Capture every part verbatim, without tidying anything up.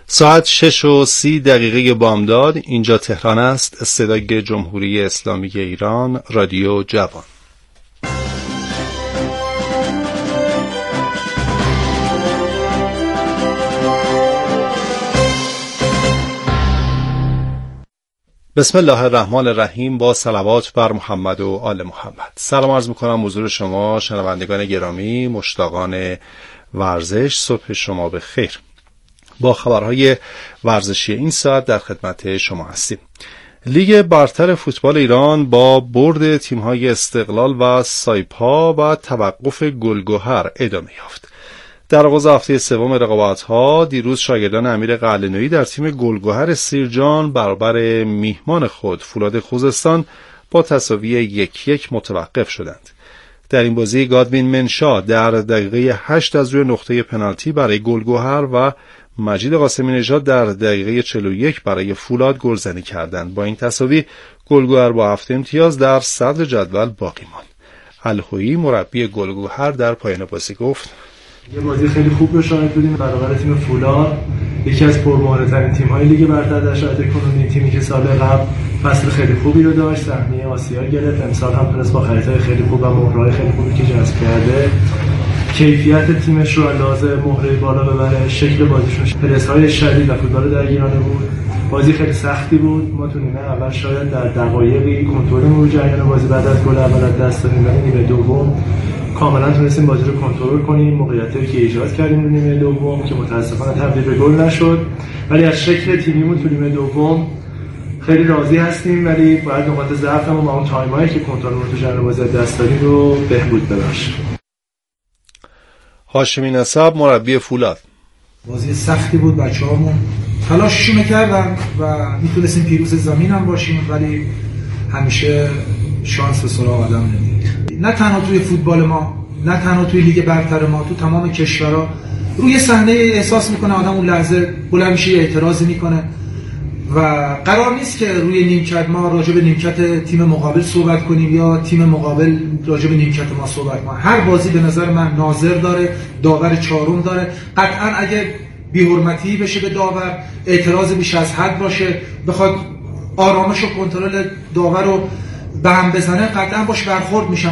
ساعت شش و سی دقیقه بامداد، اینجا تهران است. صدای جمهوری اسلامی ایران، رادیو جوان. بسم الله الرحمن الرحیم. با صلوات بر محمد و آل محمد. سلام عرض میکنم حضور شما شنوندگان گرامی، مشتاقان ورزش. صبح شما به خیر. با خبرهای ورزشی این ساعت در خدمت شما هستیم. لیگ برتر فوتبال ایران با برد تیم‌های استقلال و سایپا و توقف گلگهر ادامه یافت. در آغاز هفته سوم رقابت‌ها دیروز شاگردان امیر قلعه‌نویی در تیم گلگهر سیرجان برابر میهمان خود فولاد خوزستان با تساوی یک یک متوقف شدند. در این بازی گادوین منشا در دقیقه هشت از روی نقطه پنالتی برای گلگهر و مجید قاسمی نژاد در دقیقه چهل و یک برای فولاد گلزنی کردند. با این تساوی گلگهر با هفت امتیاز در صدر جدول باقی ماند. الهویی مربی گلگهر در پایان بازی گفت: یه بازی خیلی خوب رو شاهد بودیم برابر تیم فولاد، یکی از پرمهره‌ترین تیم‌های لیگ برتر در شرایط کنونی، تیمی که سال قبل فصل خیلی خوبی رو داشت، سهمیه آسیا گرفت، امسال هم تونست با خریدهای خیلی خوب و مهره‌های خیلی خوبی که جذب کرده کیفیت تیمش رو اندازه مهره بالا ببره. شکل بازیشون پرس‌های شدید و فوتبال درگیرانه بود. بازی خیلی سختی بود. ما تو نیمه اول شاید در دقایقی کنترلمون رو جریان بازی بعد از گل اول از دست دادیم، ولی نیمه دوم کاملا تونستیم بازی رو کنترل کنیم. موقعیتی که ایجاد کردیم تو نیمه دوم که متاسفانه تبدیل به گل نشد، ولی از شکل تیمیمون تو نیمه دوم خیلی راضی هستیم، ولی باید نقاط ضعفمون با اون تایمایی که کنترلمون رو تو جریان بازی دست دادیم رو بهبود ببخشیم. هاشمی نسب مربی فولاد: بازی سختی بود، بچه‌هامون تلاششون کردن و میتونستیم پیروز زمین هم باشیم، ولی همیشه شانس به سراغ آدم نمیاد. نه تنها توی فوتبال ما، نه تنها توی لیگ برتر ما، تو تمام کشورها روی صحنه احساس میکنه آدم اون لحظه بلند میشه اعتراضی میکنه و قرار نیست که روی نیمکت ما راجع به نیمکت تیم مقابل صحبت کنیم یا تیم مقابل راجع به نیمکت ما صحبت کنه. هر بازی به نظر من ناظر داره، داور چهارم داره. قطعا اگه بی‌حرمتی بشه به داور، اعتراض بیش از حد باشه، بخواد آرامش و کنترل داور رو به هم بزنه، قطعا باش برخورد میشم.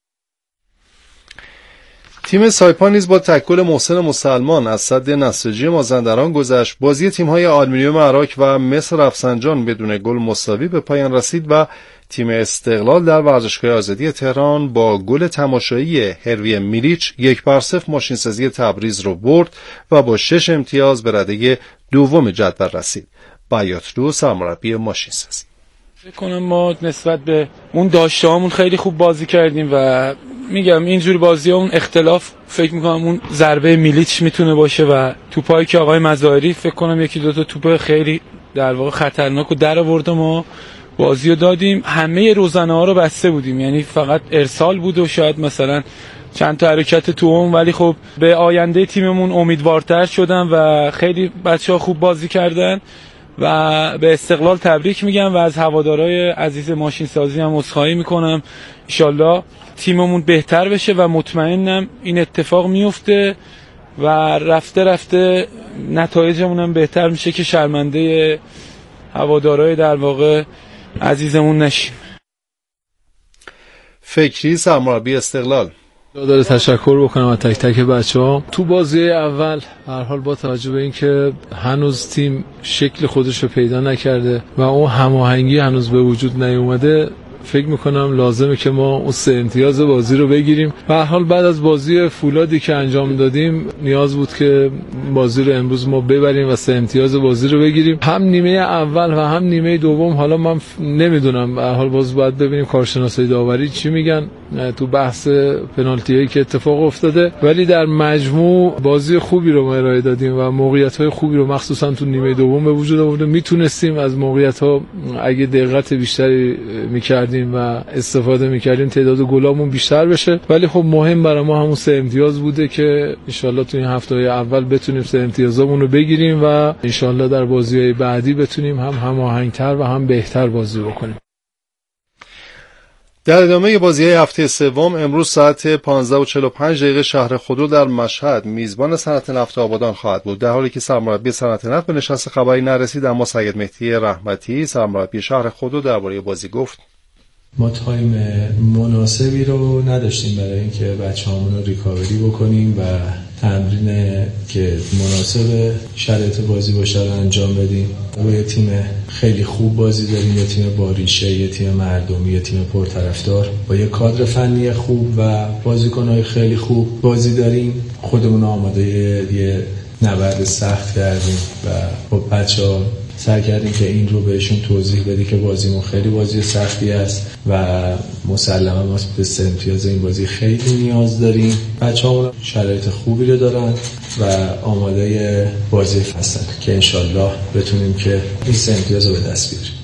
تیم سایپا نیز با تکل محسن مسلمان از سد نساجی مازندران گذشت. بازی تیم‌های آلومینیوم عراق و مصر رفسنجان بدون گل مساوی به پایان رسید و تیم استقلال در ورزشگاه آزادی تهران با گل تماشایی هروی میلیچ یک بر صفر ماشینسازی تبریز رو برد و با شش امتیاز به رده دوم جدول رسید. بیاتلو سرمربی ماشینسازی: فکر کنم ما نسبت به اون داشته‌هامون خیلی خوب بازی کردیم و میگم اینجور بازی‌ها اون اختلاف فکر میکنم اون ضربه میلیچ میتونه باشه و توپایی که آقای مظاهری فکر کنم یکی دو تا توپ خیلی در واقع خطرناک و در آورد و ما بازی رو دادیم. همه روزنه ها رو بسته بودیم، یعنی فقط ارسال بود و شاید مثلا چند تا حرکت تو اون، ولی خب به آینده تیممون امیدوارتر شدم و خیلی بچه‌ها خوب بازی کردن و به استقلال تبریک میگم و از هوادارهای عزیز ماشین سازی هم عذرخواهی میکنم. ان شاءالله تیممون بهتر بشه و مطمئنم این اتفاق میفته و رفته رفته نتایجمون هم بهتر میشه که شرمنده هوادارهای در واقع عزیزمون نشیم. فکری سرمربی استقلال: داره تشکر بکنم از تک تک بچه‌ها. تو بازی اول هر حال با توجه به اینکه هنوز تیم شکل خودش رو پیدا نکرده و اون هماهنگی هنوز به وجود نیومده، فکر میکنم لازمه که ما اون سه امتیاز بازی رو بگیریم. به هر حال بعد از بازی فولادی که انجام دادیم نیاز بود که بازی رو امروز ما ببریم و سه امتیاز بازی رو بگیریم. هم نیمه اول و هم نیمه دوم، حالا من نمیدونم، به هر حال باز باید ببینیم کارشناسای داوری چی میگن تو بحث پنالتیایی که اتفاق افتاده، ولی در مجموع بازی خوبی رو ما ارائه دادیم و موقعیت‌های خوبی رو مخصوصا تو نیمه دوم به وجود آوردیم. میتونستیم از موقعیت‌ها اگه دقت بیشتری می‌کردیم و استفاده می‌کردیم تعداد گلامون بیشتر بشه، ولی خب مهم برای ما همون سه امتیاز بوده که انشالله تو این هفته‌های اول بتونیم سه امتیازمون رو بگیریم و انشالله در بازی‌های بعدی بتونیم هم هماهنگ‌تر و هم بهتر بازی بکنیم. در ادامه بازی هفته سوم امروز ساعت پانزده و چهل و پنج دقیقه شهر خودرو در مشهد میزبان صنعت نفت آبادان خواهد بود. در حالی که سرمربی صنعت نفت به نشست خبری نرسید، اما سید مهدی رحمتی سرمربی شهر خودرو درباره بازی گفت: ما تایم مناسبی رو نداشتیم برای اینکه بچه‌هامون رو ریکاوری بکنیم و تمرین که مناسب شرایط بازی باشه رو انجام بدیم. ما یه تیم خیلی خوب بازی داریم، یه تیم با ریشه، یه تیم مردمی، یه تیم پرطرفدار با یه کادر فنی خوب و بازیکن‌های خیلی خوب بازی داریم. خودمون آماده یه نبرد سخت کردیم و با بچه‌ها سعی کردیم که این رو بهشون توضیح بدیم که بازیمون خیلی بازی سختی است و مسلما ما به سه امتیاز این بازی خیلی نیاز داریم. بچه‌ها شرایط خوبی رو دارن و آماده بازی هستن که انشالله بتونیم که این سه امتیاز رو به دست بیاریم.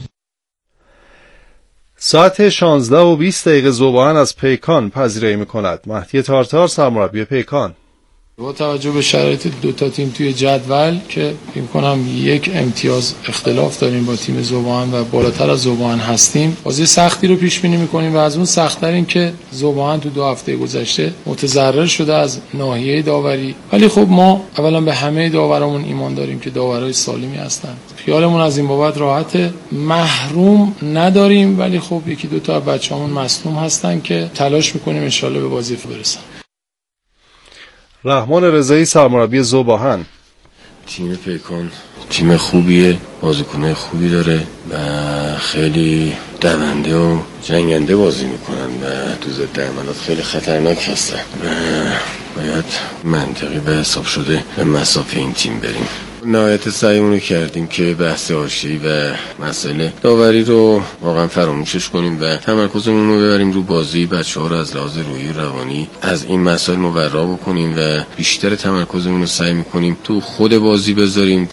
ساعت شانزده و بیست دقیقه ذوب‌آهن از پیکان پذیرایی می‌کند. مهدی تارتار سرمربی پیکان: با توجه به شرایط دو تا تیم توی جدول که فکر کنم یک امتیاز اختلاف داریم با تیم ذوب‌آهن و بالاتر از ذوب‌آهن هستیم، بازی سختی رو پیش بینی می‌کنیم و از اون سخت‌تر این که ذوب‌آهن تو دو هفته گذشته متضرر شده از ناحیه داوری، ولی خب ما اولا به همه داورامون ایمان داریم که داورای سالمی هستن. خیالمون از این بابت راحته. محروم نداریم، ولی خب یکی دو تا بچه‌مون مصدوم هستن که تلاش می‌کنیم ان شاءالله به بازی برسن. رحمان رضایی سرمربی ذوب‌آهن: تیم پیکان تیم خوبیه، بازیکن‌های خوبی داره و خیلی دونده و جنگنده بازی میکنن و تو ضد حملات خیلی خطرناک هستن و باید منطقی به حساب شده به مسافه این تیم بریم. نهایت سعیمون رو کردیم که بحث حاشیه‌ای و مسئله داوری رو واقعا فراموشش کنیم و تمرکزمون رو ببریم رو بازی. بچه‌ها رو از لحاظ روحی و روانی از این مسائل مبرا بکنیم و بیشتر تمرکزمون رو سعی می‌کنیم تو خود بازی بذاریم.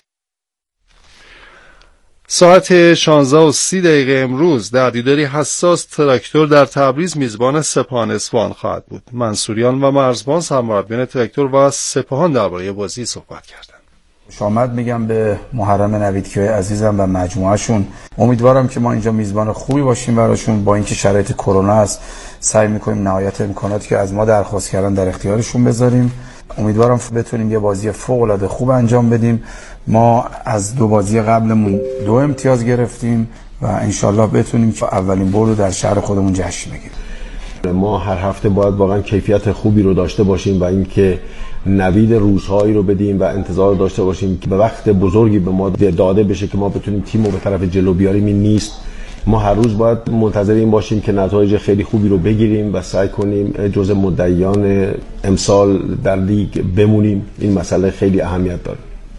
ساعت شانزده و سی دقیقه امروز در دیداری حساس تراکتور در تبریز میزبان سپاهان اصفهان خواهد بود. منصوریان و مرزبان سرمربیان تراکتور و سپاهان درباره بازی صحبت کردند. خوش آمد میگم به محرم نویدکیای عزیزم و مجموعهشون. امیدوارم که ما اینجا میزبان خوبی باشیم براشون. با اینکه شرایط کرونا است سعی میکنیم نهایت امکاناتی که از ما درخواست کردن در اختیارشون بذاریم. امیدوارم بتونیم یه بازی فوق العاده خوب انجام بدیم. ما از دو بازی قبلمون دو امتیاز گرفتیم و انشالله بتونیم که اولین بار رو در شهر خودمون جشن بگیریم. ما هر هفته باید واقعا کیفیت خوبی رو داشته باشیم و اینکه نوید روزهایی رو بدیم و انتظار داشته باشیم که به وقت بزرگی به ما داده بشه که ما بتونیم تیم رو به طرف جلو بیاریم. این نیست. ما هر روز باید منتظر این باشیم که نتایج خیلی خوبی رو بگیریم و سعی کنیم جزء مدعیان امسال در لیگ بمونیم. این مسئله خیلی اهمیت داره.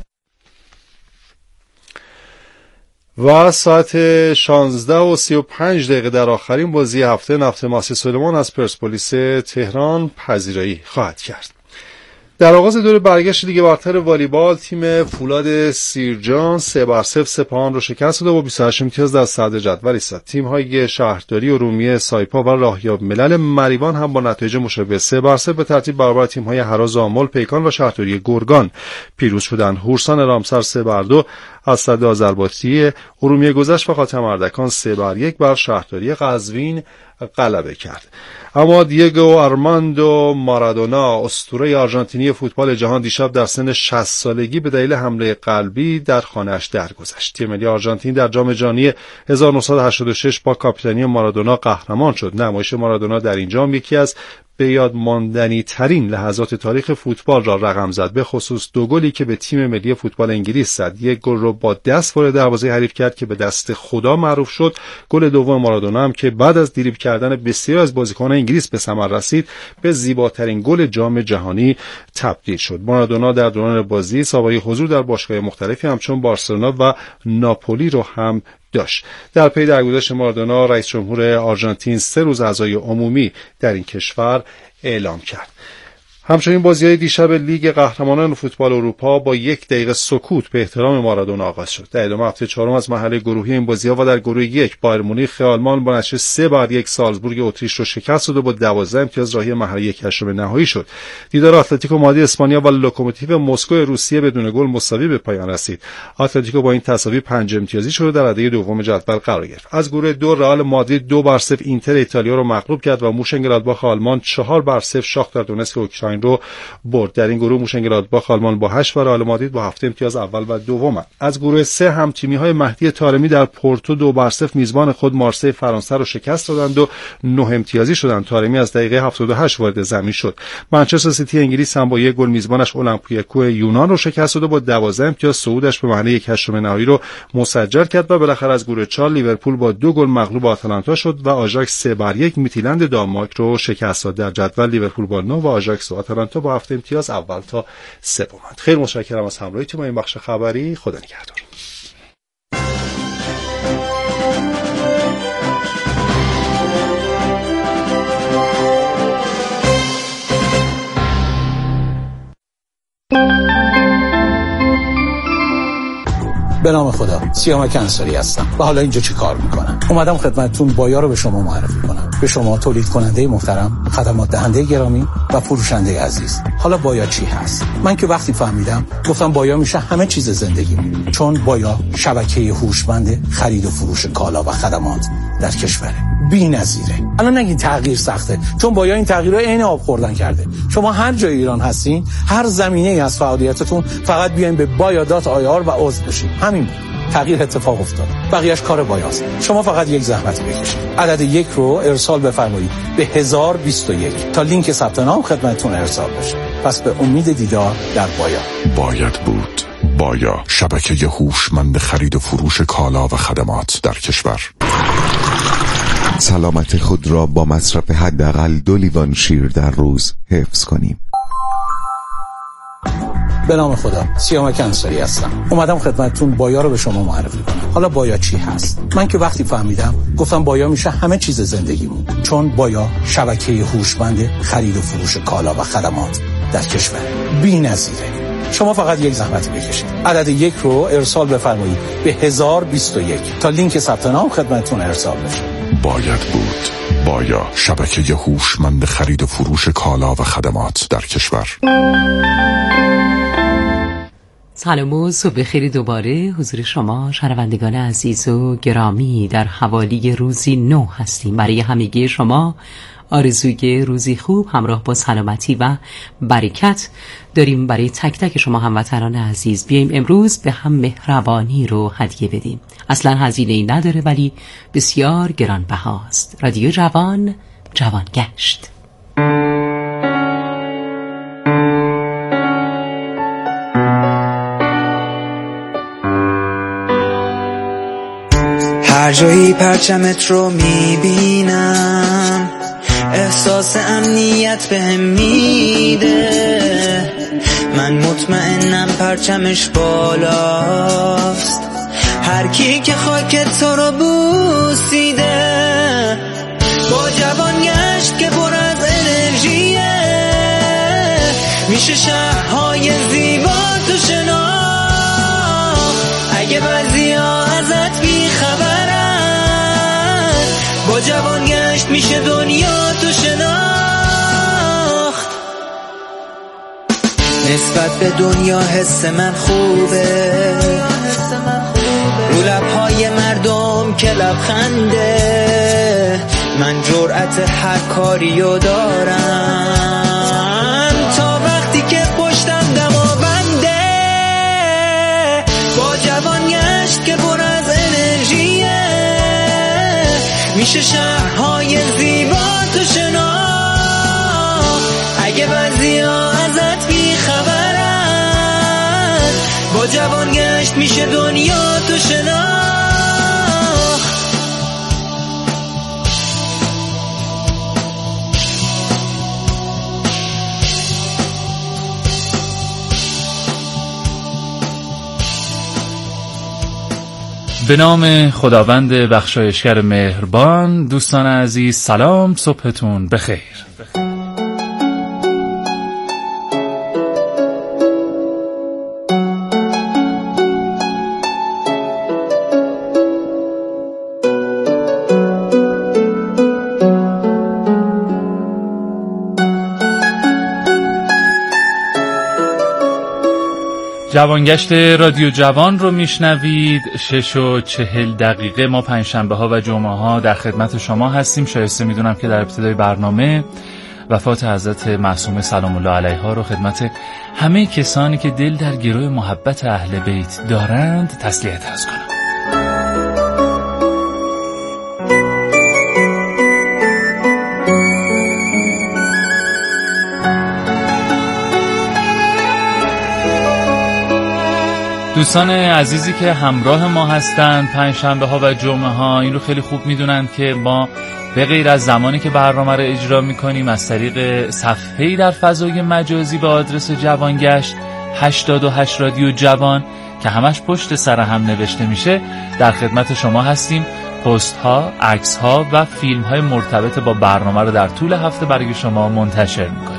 و ساعت شانزده و سی و پنج دقیقه در آخرین بازی هفته نفت ماسی سلیمان از پرسپولیس تهران پذیرایی خواهد کرد. در آغاز دور برگشت لیگ برتر والیبال تیم فولاد سیرجان سه بر صفر سپاهان رو شکست داد و با بیست و هشت امتیاز در صدر جدول ایستاد. تیم‌های شهرداری ارومیه سایپا و راهیاب ملل مریوان هم با نتایج مشابه سه بر صفر به ترتیب برابر تیم‌های هراز آمل، پیکان و شهرداری گرگان پیروز شدند. هورسان رامسر سه بر دو از صد آذربایجانی ارومیه گذشت و خاتم اردکان سه بر یک بر شهرداری قزوین غلبه کرد. اما دیگو آرماندو مارادونا اسطوره آرژانتینی فوتبال جهان دیشب در سن شصت سالگی به دلیل حمله قلبی در خانه‌اش درگذشت. تیم ملی آرژانتین در جام جهانی هزار و نهصد و هشتاد و شش با کاپیتانی مارادونا قهرمان شد. نمایش مارادونا در این جام یکی از به یاد ماندنی ترین لحظات تاریخ فوتبال را رقم زد، به خصوص دو گلی که به تیم ملی فوتبال انگلیس زد. یک گل رو با دست وارد دروازه حریف کرد که به دست خدا معروف شد. گل دوم مارادونا هم که بعد از دریبل کردن بسیاری از بازیکنان انگلیس به ثمر رسید، به زیباترین گل جام جهانی تبدیل شد. مارادونا در دوران بازی سابقه حضور در باشگاه مختلفی همچون بارسلونا و ناپولی رو هم داشت. در پی درگذشت مارادونا، رئیس جمهور آرژانتین سه روز عزای عمومی در این کشور اعلام کرد. همچنین بازی‌های دیشب لیگ قهرمانان فوتبال اروپا با یک دقیقه سکوت به احترام مارادونا آغاز شد. در ادامه هفته چهارم از مرحله گروهی این بازی‌ها و در گروه یک بایر مونیخ آلمان با نتیجه سه بر یک سالزبورگ اتریش رو شکست داد و با دوازده امتیاز راهی مرحله یک هشتم نهایی شد. دیدار اتلتیکو مادرید اسپانیا و لوکوموتیو مسکو روسیه بدون گل مساوی به پایان رسید. اتلتیکو با این تساوی پنج امتیازی شد و در رده دوم جدول قرار گرفت. از گروه دو رئال مادرید دو بر صفر اینتر ایتالیا رو مغلوب کرد و موشنگلادباخ آلمان چهار بر صفر شاختار دونتسک اوکراین رو برد. در این گروه موشنگلادباخ آلمان با هشت و رئال مادرید با هفت امتیاز اول و دومند. از گروه سه هم تیمی‌های مهدی طارمی در پورتو دو بر صفر میزبان خود مارسی فرانسه رو شکست دادند و نه امتیازی شدند. طارمی از دقیقه هفتاد و هشت وارد زمین شد. منچستر سیتی انگلیس هم با یک گل میزبانش اولمپیاکو یونان رو شکست داد و با دوازده امتیاز صعودش به مرحله یک هشتم نهایی رو مسجل کرد و بالاخره از گروه چهار لیورپول با دو گل مغلوب آتالانتا شد و آژاکس سه بر یک میتیلند دانمارک رو شکست داد. در جدول لیورپول با نه و آژاکس و آتالانتا با هفت امتیاز اول تا سومند. خیلی متشکرم از همراهیتون با این بخش خبری. خدا نگهدار. به نام خدا، سیامک انصاری هستم و حالا اینجا چه کار میکنم؟ اومدم خدمتتون بایا رو به شما معرفی کنم. به شما تولید کننده محترم، خدمات دهنده گرامی و فروشنده عزیز. حالا بایا چی هست؟ من که وقتی فهمیدم گفتم بایا میشه همه چیز زندگیم، چون بایا شبکه هوشمند خرید و فروش کالا و خدمات در کشور بی‌نظیره. الان نگین تغییر سخته، چون بایا این تغییر رو عین آب خوردن کرده. شما هر جای ایران هستین، هر زمینه‌ای از فعالیتتون، فقط بیاین به بایا دات آی آر و عضو بشین. همین تغییر اتفاق افتاد. بقیه‌اش کار بایاست. شما فقط یک زحمت بکشید. عدد یک رو ارسال بفرمایید به هزار و بیست و یک تا لینک ثبت نام خدمتتون ارسال بشه. پس به امید دیدار در بایا. باید بود. بایا، شبکه هوشمند خرید و فروش کالا و خدمات در کشور. سلامت خود را با مصرف حداقل دو لیوان شیر در روز حفظ کنیم. به نام خدا، سیامک انصاری هستم. اومدم خدمتتون بایا رو به شما معرفی کنم. حالا بایا چی هست؟ من که وقتی فهمیدم گفتم بایا میشه همه چیز زندگیمون، چون بایا شبکه هوشمند خرید و فروش کالا و خدمات در کشور بی‌نظیره. شما فقط یک زحمت بکشید. عدد یک رو ارسال بفرمایید به هزار و بیست و یک تا لینک ثبت نام خدمتتون ارسال بشه. باید بود. بایا، شبکه هوشمند خرید و فروش کالا و خدمات در کشور. سلام و صبح بخیر. دوباره حضور شما شنوندگان عزیز و گرامی در حوالی روزی نو هستیم. برای همگی شما آرزوی روزی خوب همراه با سلامتی و برکت داریم برای تک تک شما هموطنان عزیز. بیایم امروز به هم مهربانی رو هدیه بدیم. اصلا هزینه‌ای نداره ولی بسیار گرانبهاست. رادیو جوان، جوان گشت. هر جایی پرچمت رو میبینم احساس امنیت بهم میده. من مطمئنم پرچمش بالاست، هر کی که خاک تو رو بوسیده. با جوان گشت که پر از انرژیه، میشه شهرهای زیبا تو شناخت. اگه بعضیا ازت بیخبرن، با جوان گشت میشه دنیا تو شناخت. نسبت به دنیا حس من خوبه، رو لبهای مردم که لبخنده. من جرأت هر کاریو دارم تا وقتی که پشتم دماونده. با جوان گشت که پر از انرژیه، میشه شهرهای زیبا تو شناخت. اگه بعضیا ازت بیخبرن، با جوان گشت میشه دنیا تو شناخت. به نام خداوند بخشایشگر مهربان. دوستان عزیز سلام، صبحتون بخیر. جوانگشت رادیو جوان رو میشنوید. شش و چهل دقیقه ما پنجشنبه ها و جمعه ها در خدمت شما هستیم. شایسته میدونم که در ابتدای برنامه وفات حضرت معصومه سلام الله علیها رو خدمت همه کسانی که دل در گروه محبت اهل بیت دارند تسلیت عرض کنم. دوستان عزیزی که همراه ما هستند پنجشنبه ها و جمعه ها این رو خیلی خوب میدونند که ما به غیر از زمانی که برنامه رو اجرا میکنیم از طریق صفحه‌ای در فضای مجازی به آدرس جوانگشت هشتاد و هشت رادیو جوان که همش پشت سر هم نوشته میشه در خدمت شما هستیم. پست ها، عکس ها و فیلم های مرتبط با برنامه رو در طول هفته برای شما منتشر میکنیم.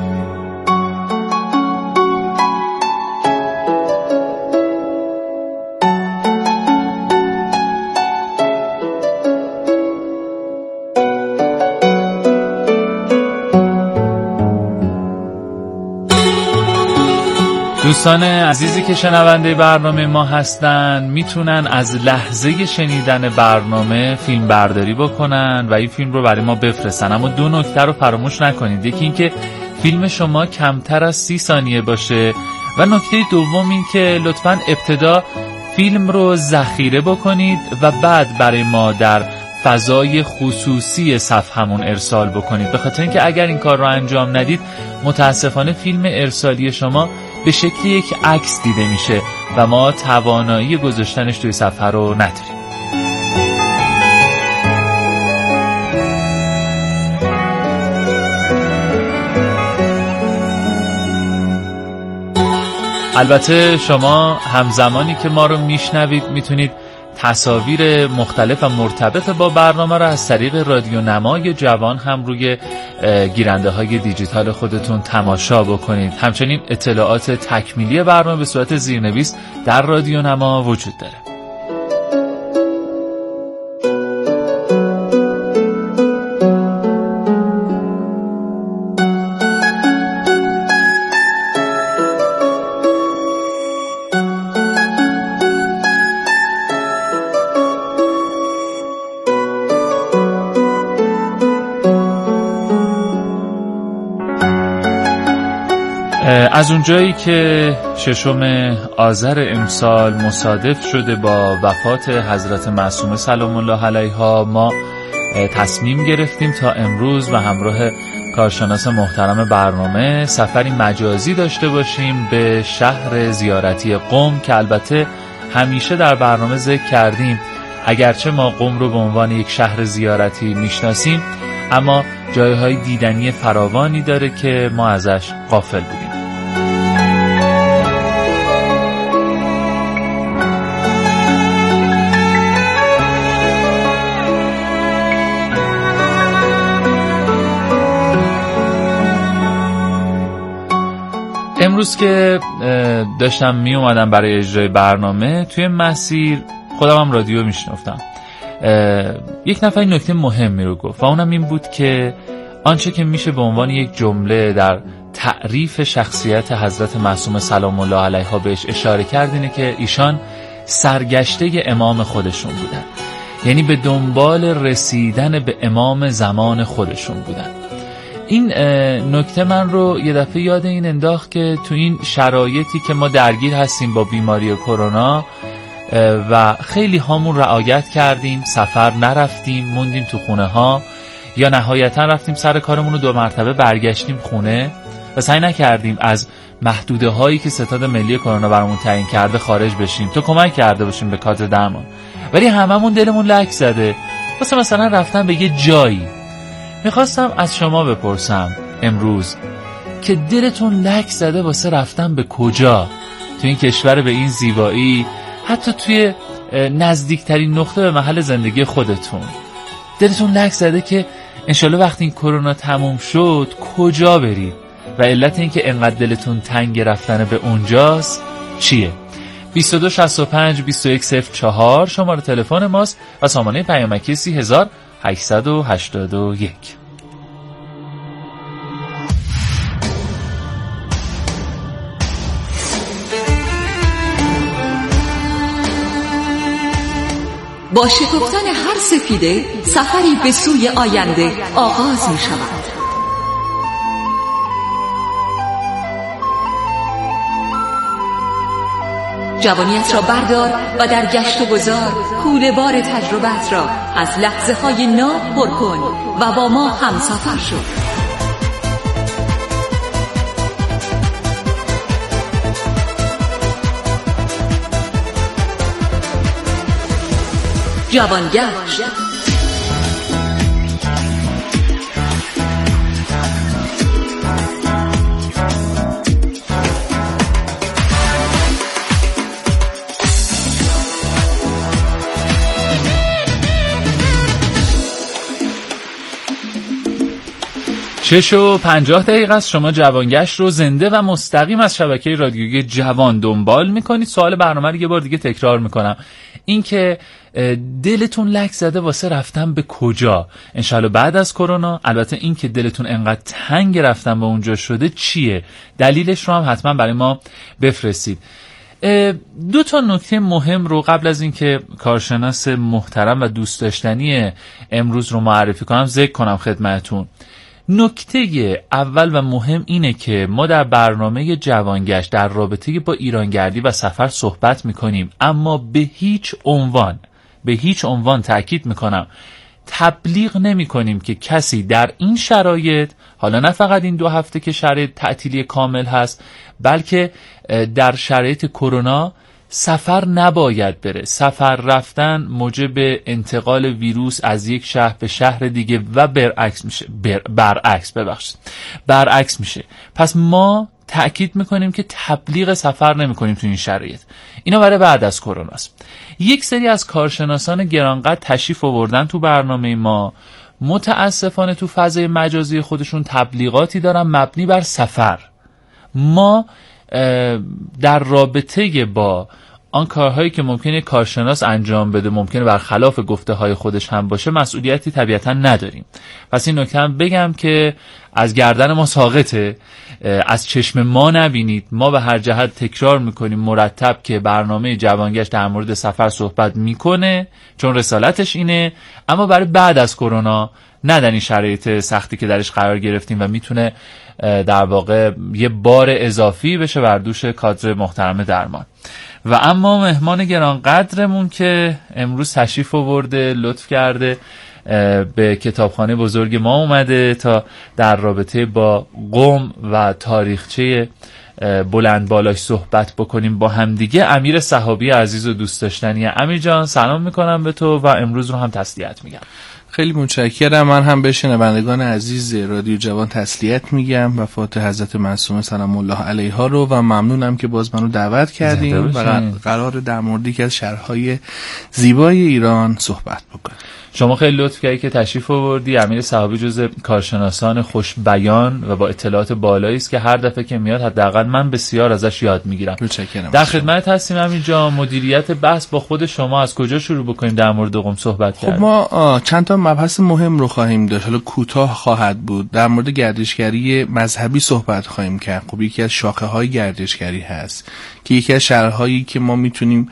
دوستان عزیزی که شنونده برنامه ما هستن میتونن از لحظه شنیدن برنامه فیلم برداری بکنن و این فیلم رو برای ما بفرستن، اما دو نکته رو فراموش نکنید. یکی این که فیلم شما کمتر از سی ثانیه باشه و نکته دوم این که لطفاً ابتدا فیلم رو ذخیره بکنید و بعد برای ما در فضای خصوصی صفحمون ارسال بکنید، به خاطر اینکه اگر این کار رو انجام ندید متاسفانه فیلم ارسالی شما به شکل یک عکس دیده میشه و ما توانایی گذاشتنش توی صفحه رو نداریم. البته شما همزمانی که ما رو میشنوید میتونید تصاویر مختلف و مرتبط با برنامه را از طریق رادیو نمای جوان هم روی گیرنده های دیجیتال خودتون تماشا بکنید. همچنین اطلاعات تکمیلی برنامه به صورت زیرنویس در رادیو نما وجود داره. از اونجایی که ششم آذر امسال مصادف شده با وفات حضرت معصومه سلام الله علیها، ما تصمیم گرفتیم تا امروز و همراه کارشناس محترم برنامه سفری مجازی داشته باشیم به شهر زیارتی قم که البته همیشه در برنامه ذکر کردیم اگرچه ما قم رو به عنوان یک شهر زیارتی میشناسیم اما جایهای دیدنی فراوانی داره که ما ازش غافل بودیم. امروز که داشتم می اومدم برای اجرای برنامه توی مسیر خودم هم رادیو میشنفتم، یک نفر این نکته مهمی رو گفت و اونم این بود که آنچه که میشه به عنوان یک جمله در تعریف شخصیت حضرت معصومه سلام الله علیها بهش اشاره کرد اینه که ایشان سرگشته امام خودشون بودن، یعنی به دنبال رسیدن به امام زمان خودشون بودن. این نکته من رو یه دفعه یاد این انداخت که تو این شرایطی که ما درگیر هستیم با بیماری کرونا و خیلی هامون رعایت کردیم، سفر نرفتیم، موندیم تو خونه ها یا نهایتا رفتیم سر کارمون رو دو مرتبه برگشتیم خونه و سعی نکردیم از محدوده هایی که ستاد ملی کرونا برامون تعیین کرده خارج بشیم تا کمک کرده باشیم به کادر درمان، ولی هممون دلمون لک زده واسه مثلا رفتن به یه جایی. میخواستم از شما بپرسم امروز که دلتون لک زده واسه رفتن به کجا تو این کشور به این زیبایی، حتی توی نزدیکترین نقطه به محل زندگی خودتون دلتون لک زده که انشالله وقتی این کرونا تموم شد کجا برید و علت این که انقدر دلتون تنگ رفتن به اونجاست چیه؟ بیست و دو شصت و پنج بیست و یک صفر چهار شماره تلفن ماست و سامانه پیامکی سی هزار هشتصد و هشتاد و یک. با شکفتن هر سفیده سفری به سوی آینده آغاز می شود. جوانیت را بردار و در گشت و گذار کوله بار تجربت را از لحظه های ناب پر کن و با ما هم سفر شو. جوانگشت. شش و پنجاه دقیقه است. شما جوانگشت رو زنده و مستقیم از شبکه رادیویی جوان دنبال میکنید. سوال برنامه رو یه بار دیگه تکرار میکنم، این که دلتون لک زده واسه رفتن به کجا انشالله بعد از کرونا؟ البته این که دلتون انقدر تنگ رفتن به اونجا شده چیه؟ دلیلش رو هم حتما برای ما بفرستید. دو تا نکته مهم رو قبل از اینکه کارشناس محترم و دوست داشتنی امروز رو معرفی کنم ذکر کنم خدمتتون. نکته اول و مهم اینه که ما در برنامه جوانگشت در رابطه با ایرانگردی و سفر صحبت میکنیم، اما به هیچ عنوان به هیچ عنوان تأکید میکنم تبلیغ نمی کنیم که کسی در این شرایط، حالا نه فقط این دو هفته که شرایط تعطیلی کامل هست، بلکه در شرایط کرونا سفر نباید بره. سفر رفتن موجب انتقال ویروس از یک شهر به شهر دیگه و برعکس میشه. بر... برعکس ببخشید برعکس میشه. پس ما تأکید میکنیم که تبلیغ سفر نمیکنیم تو این شرایط. اینا برای بعد از کرونا است. یک سری از کارشناسان گرانقدر تشریف آوردن تو برنامه ما، متاسفانه تو فضای مجازی خودشون تبلیغاتی دارن مبنی بر سفر. ما در رابطه با آن کارهایی که ممکنه کارشناس انجام بده ممکنه برخلاف گفته های خودش هم باشه مسئولیتی طبیعتا نداریم. پس این نکته هم بگم که از گردن ما ساقطه، از چشم ما نبینید. ما به هر جهت تکرار میکنیم مرتب که برنامه جوانگشت در مورد سفر صحبت میکنه چون رسالتش اینه، اما برای بعد از کرونا نه در این شرایط سختی که درش قرار گرفتیم و میتونه در واقع یه بار اضافی بشه بر دوش کادر محترم درمان. و اما مهمان گرانقدرمون که امروز تشریف آورده، لطف کرده به کتابخانه بزرگ ما اومده تا در رابطه با قم و تاریخچه بلند بالاش صحبت بکنیم با همدیگه. امیر صحابی عزیز و دوست داشتنی. امیر جان سلام میکنم به تو و امروز رو هم تسلیت میگم. خیلی متشکرم. من هم به شنوندگان عزیز رادیو جوان تسلیت میگم و فاتح حضرت معصومه سلام الله علیها رو و ممنونم که باز منو دعوت کردیم و قرار در مورد یکی از شهرهای زیبای ایران صحبت بکنیم. شما خیلی لطف کردی که تشریف آوردی. امیر صحابی جزو کارشناسان خوش بیان و با اطلاعات بالایی است که هر دفعه که میاد حداقل من بسیار ازش یاد میگیرم. متشکرم. در خدمت هستیم امیر جان. مدیریت بحث با خود شما، از کجا شروع بکنیم در مورد قم صحبت کردن؟ خب ما چند تا مبحث مهم رو خواهیم داشت. حالا کوتاه خواهد بود. در مورد گردشگری مذهبی صحبت خواهیم کرد. خب یکی از شاخه‌های گردشگری هست که یکی از شهرهایی که ما میتونیم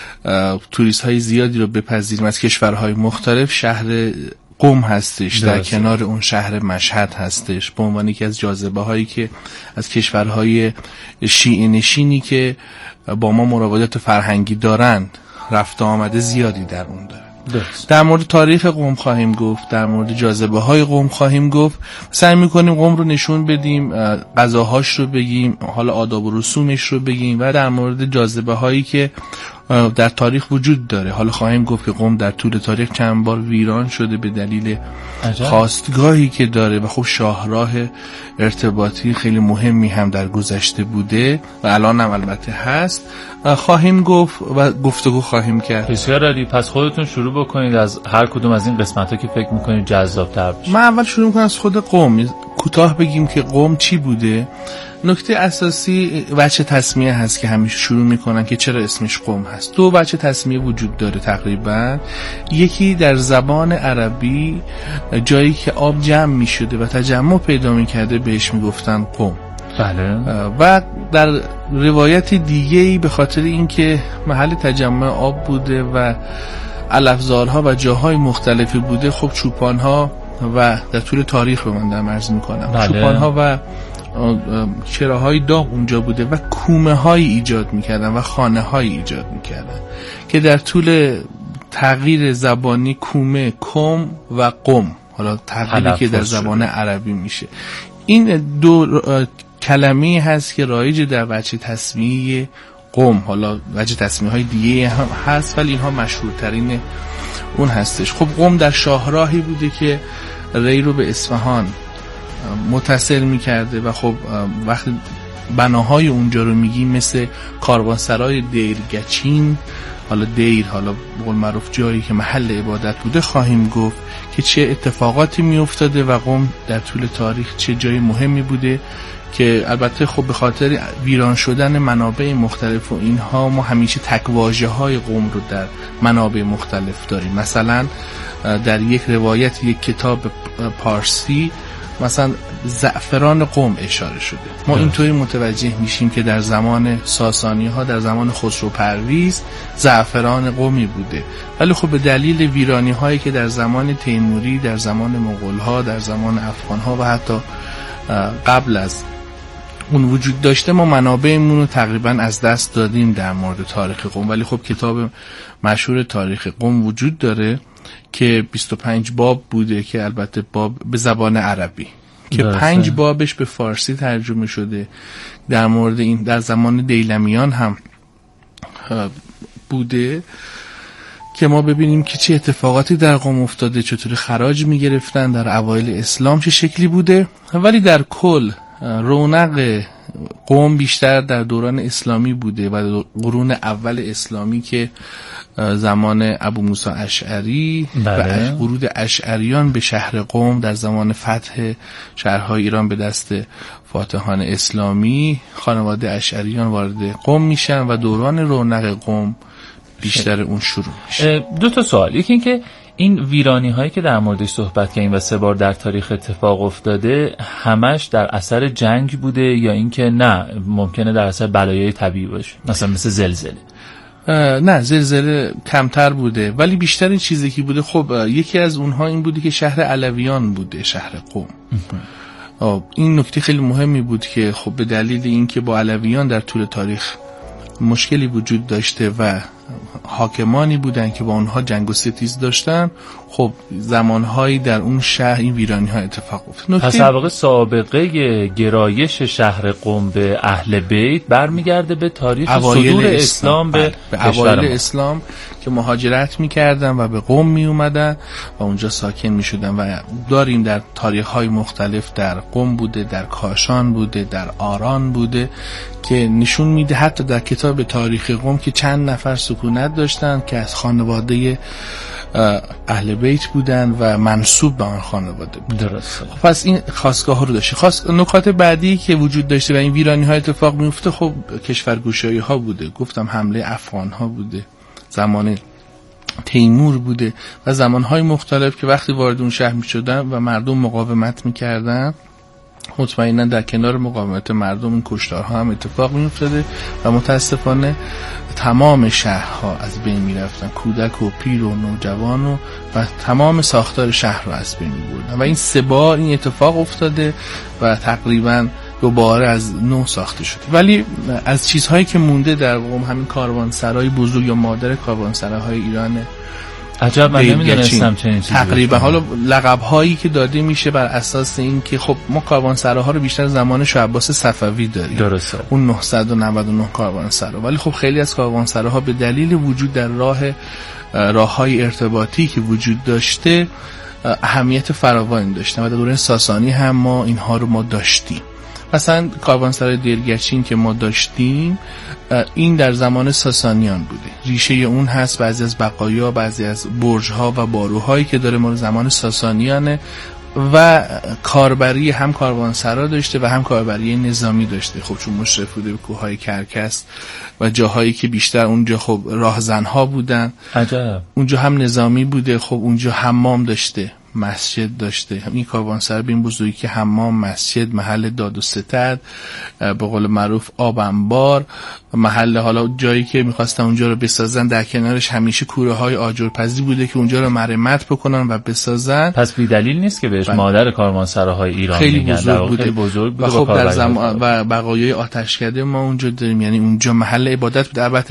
توریست های زیادی رو بپذیریم از کشورهای مختلف شهر قم هستش. در کنار اون شهر مشهد هستش به عنوان یکی از جاذبه هایی که از کشورهای شیعه نشینی که با ما مراودات فرهنگی دارند رفت آمده زیادی در اون داره. درست. در مورد تاریخ قم خواهیم گفت، در مورد جاذبه های قم خواهیم گفت. سعی میکنیم قم رو نشون بدیم، غذاهاش رو بگیم، حالا آداب و رسومش رو بگیم و در مورد جاذبه هایی که در تاریخ وجود داره. حالا خواهیم گفت که قم در طول تاریخ چند بار ویران شده به دلیل عجب. خواستگاهی که داره و خب شاهراه ارتباطی خیلی مهمی هم در گذشته بوده و الان هم البته هست. خواهیم گفت و گفتگو خواهیم کرد. بسیار عالی. پس خودتون شروع بکنید از هر کدوم از این قسمت‌ها که فکر می‌کنید جذاب‌تر بشه. من اول شروع می‌کنم از خود قم. کوتاه بگیم که قم چی بوده. نکته اساسی وجه تسمیه هست که همیشه شروع میکنن که چرا اسمش قم هست. دو وجه تسمیه وجود داره تقریبا. یکی در زبان عربی جایی که آب جمع میشده و تجمع پیدا میکرده بهش میگفتن قم. بله. و در روایت دیگه‌ای به خاطر اینکه محل تجمع آب بوده و علفزارها و جاهای مختلفی بوده. خب چوپانها و در طول تاریخ رو من در عرض میکنم بله. چوپانها و چراهای داغ اونجا بوده و کومه هایی ایجاد میکردن و خانه هایی ایجاد میکردن که در طول تغییر زبانی کومه، کم و قم، حالا تغییری که در زبان شده. عربی میشه. این دو کلمه هست که رایج در وجه تسمیه قم، حالا وجه تسمیه های دیگه هم هست ولی اینها مشهورترین اون هستش. خب قم در شاهراهی بوده که ری رو به اصفهان متصل میکرده و خب وقتی بناهای اونجا رو میگیم مثل کاروانسرای دیرگچین، حالا دیر حالا بقول معروف جایی که محل عبادت بوده خواهیم گفت که چه اتفاقاتی میافتاده و قم در طول تاریخ چه جای مهمی بوده که البته خب به خاطر ویران شدن منابع مختلف و اینها ما همیشه تکواژه های قم رو در منابع مختلف داریم. مثلا در یک روایت یک کتاب پارسی مثلا زعفران قم اشاره شده. ما اینطوری متوجه میشیم که در زمان ساسانی ها، در زمان خسرو پرویز زعفران قمی بوده، ولی خب به دلیل ویرانی هایی که در زمان تیموری، در زمان مغول ها، در زمان افغان ها و حتی قبل از اون وجود داشته ما منابعمون رو تقریبا از دست دادیم در مورد تاریخ قم. ولی خب کتاب مشهور تاریخ قم وجود داره که بیست و پنج باب بوده که البته باب به زبان عربی که درسته. پنج بابش به فارسی ترجمه شده. در مورد این در زمان دیلمیان هم بوده که ما ببینیم که چه اتفاقاتی در قم افتاده، چطور خراج میگرفتن در اوایل اسلام، چه شکلی بوده. ولی در کل رونق قم بیشتر در دوران اسلامی بوده و قرون اول اسلامی که زمان ابو موسی اشعری بله. و ورود اشعریان به شهر قم در زمان فتح شهرهای ایران به دست فاتحان اسلامی، خانواده اشعریان وارد قم میشن و دوران رونق قم بیشتر اون شروع میشه. دو تا سوال، یکی این که این ویرانی هایی که در موردش صحبت کردیم و سه بار در تاریخ اتفاق افتاده همش در اثر جنگ بوده یا اینکه نه ممکنه در اثر بلایای طبیعی باشه، مثلا مثل زلزله؟ نه زلزله کمتر بوده ولی بیشتر این چیزی که بوده خب یکی از اونها این بوده که شهر علویان بوده، شهر قم. این نکته خیلی مهمی بود که خب به دلیل اینکه با علویان در طول تاریخ مشکلی وجود داشته و حاکمانی بودن که با اونها جنگ و ستیز داشتن، خب زمانهایی در اون شهر این ویرانی ها اتفاق افتاد. پس در واقع سابقه گرایش شهر قم به اهل بیت برمیگرده به تاریخ صدور اسلام به, به اوایل اسلام که مهاجرت میکردن و به قم میومدن و اونجا ساکن میشدن و داریم در تاریخ های مختلف در قم بوده، در کاشان بوده، در آران بوده که نشون میده حتی در کتاب تاریخ قم که چند نفر سکونت داشتن که از خانواده اهل بیت بودن و منسوب به آن خانواده بود. درست. خب پس این خاستگاه رو داشته. خاص نکات بعدی که وجود داشته و این ویرانی ها اتفاق میفته خب کشورگشایی ها بوده. گفتم حمله افغان ها بوده، زمان تیمور بوده و زمان های مختلف که وقتی وارد اون شهر میشدن و مردم مقاومت میکردن، مطمئنا در کنار مقاومت مردم این کشتارها هم اتفاق میافتاده و متاسفانه تمام شهرها از بین میرفتن، کودک و پیر و نوجوان و, و تمام ساختار شهر رو از بین میبردن و این سه بار این اتفاق افتاده و تقریبا دوباره از نو ساخته شده. ولی از چیزهایی که مونده در قم همین کاروانسرای بزرگ یا مادر کاروانسراهای ایران عجب، من نمیدونستم چنین چیزی تقریبا. حالا لقب هایی که داده میشه بر اساس این که خب ما کاروانسراها رو بیشتر زمان شاه عباس صفوی داریم، درسته، اون نهصد و نود و نه کاروانسرا، ولی خب خیلی از کاروانسراها به دلیل وجود در راه راههای ارتباطی که وجود داشته اهمیت فراوانی داشتن و در دوره ساسانی هم ما اینها رو ما داشتیم. مثلا کاروانسرای دیرگچین که ما داشتیم این در زمان ساسانیان بوده، ریشه اون هست بعضی از بقایا، بعضی از برج‌ها و باروهایی که داره مال زمان ساسانیانه و کاربری هم کاروانسرا داشته و هم کاربری نظامی داشته. خب چون مشرف بوده به کوههای کرکس و جاهایی که بیشتر اونجا خب راهزنها بودن، عجب، اونجا هم نظامی بوده، خب اونجا حمام داشته، مسجد داشته. این کاروانسرا به این بزرگی که حمام، مسجد، محل داد و ستد، به قول معروف آب انبار، محل حالا جایی که می‌خواستن اونجا رو بسازن در کنارش همیشه کوره‌های آجرپزی بوده که اونجا رو مرمت بکنن و بسازن. پس بی دلیل نیست که بهش مادر کاروانسراهای ایران خیلی میگن. بزرگ بوده. خیلی بزرگ بوده و خب در زمان و بقایای آتشکده ما اونجا داریم، یعنی اونجا محل عبادت بوده. البته